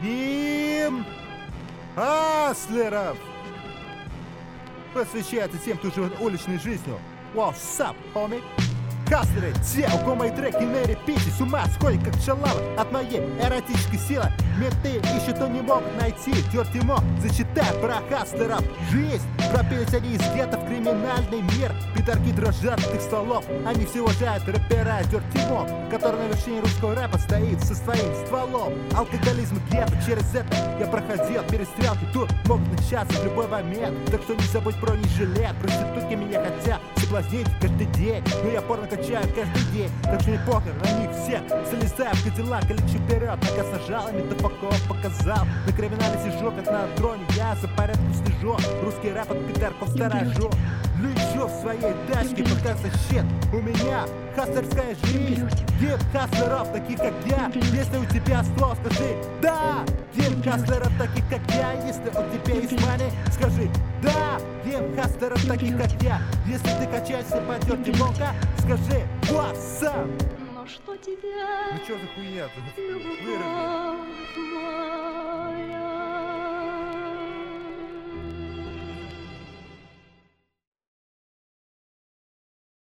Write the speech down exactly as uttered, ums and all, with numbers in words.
Гимн хаслеров посвящается тем, кто живет уличной жизнью. What's up, homie? Хаслеры, те, у кого мои треки на репите, с ума сходят, как шалавы от моей эротической силы. Менты ищут, но не могут найти. Дёрти Мо зачитай про хаслеров жизнь. Пропились они из гетто в криминальный мир. Пидорки дрожат от их стволов. Они все уважают рэпера Дёрти Мо, который на вершине русского рэпа стоит со своим стволом. Алкоголизм и гетто, через это я проходил. Перестрелки тут могут начаться в любой момент. Так что не забудь про нежилет. Проститутки меня хотят соблазнить каждый день, но я порно качаю каждый день. Так что не похер на них всех. Залезаю в Кадиллак и лечу вперед. Нога сажалами тупаков показал. На криминале сижу, как на троне. Я за порядком слежу. Русский рэп от пидорков сторожу. Лечу в своей тачке, пока защит. У меня хаслерская жизнь. Гимн хаслеров, таких как я. Если у тебя ствол, скажи да. Гимн хаслеров, таких как я. Если у тебя есть мани, скажи да. Гимн хаслеров, таких как я. Если ты качаешься по Дёрти Мока, скажи what's up. Но что тебя, ну чё за хуйня тут? любовь моя?